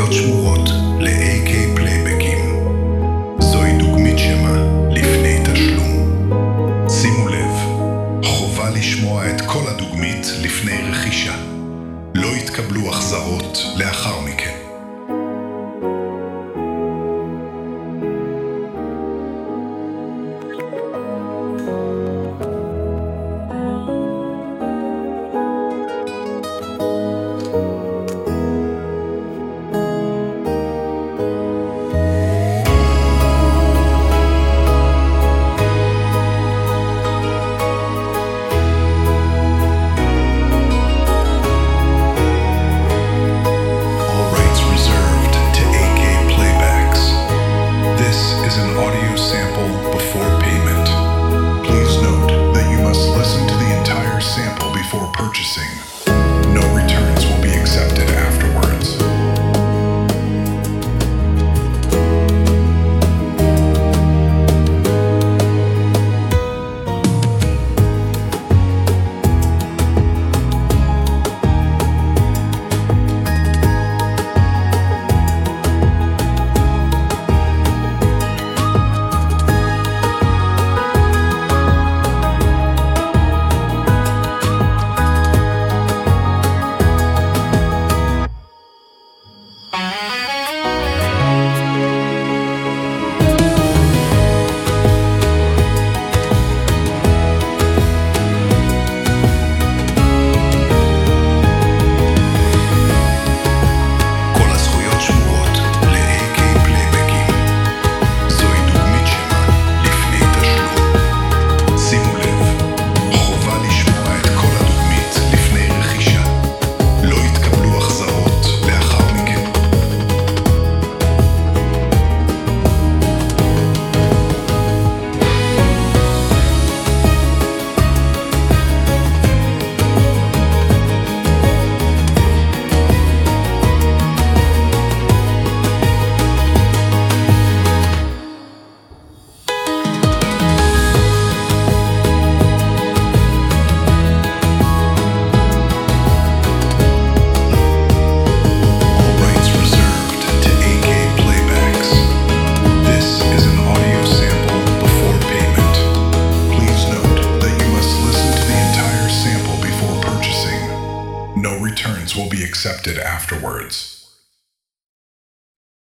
זכויות שמורות ל-AK פלייבקים. זוהי דוגמית שמה לפני תשלום. שימו לב, חובה לשמוע את כל הדוגמית לפני רכישה. לא יתקבלו החזרות לאחר מכן. Purchasing. No returns will be accepted afterwards. No returns will be accepted afterwards.